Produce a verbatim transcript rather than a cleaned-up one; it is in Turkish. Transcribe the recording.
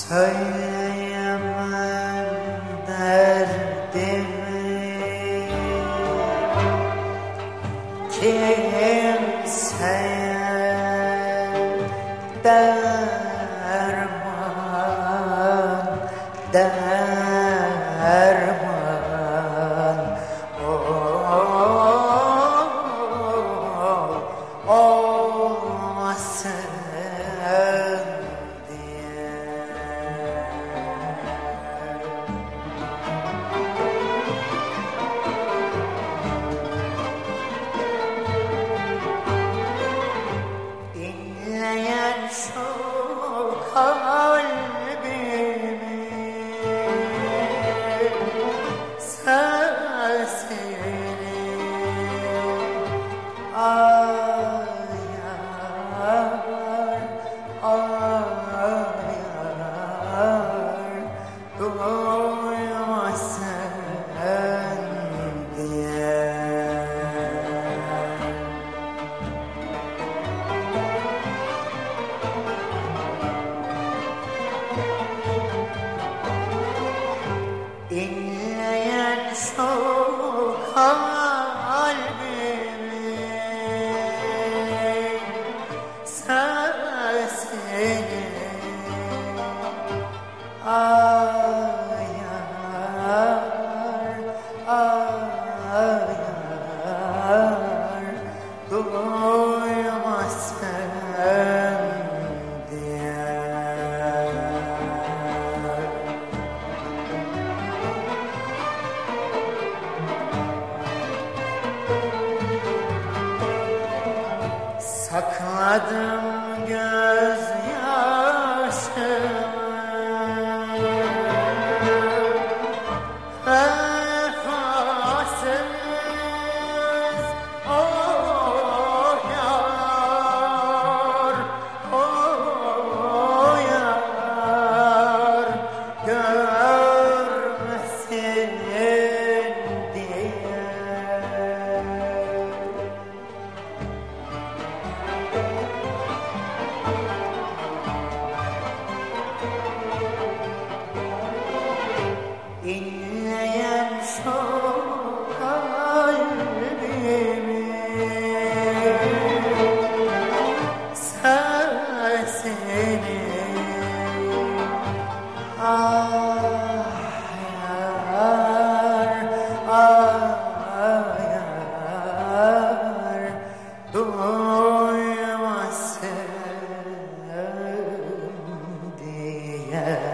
Söyleyemem derdimi kimseye, derman, derman olmasın diye. İnleyen şu kalbimi sesini ayar, ayar duymasın diye. İnleyen şu kalbimi sesini ayar, ayar duymasın diye. Sakladım gözyaşımı vefasız, oh yar, oh yar görmesin diye. İnleyen şu kalbimi sesini ayar, ayar duymasın diye.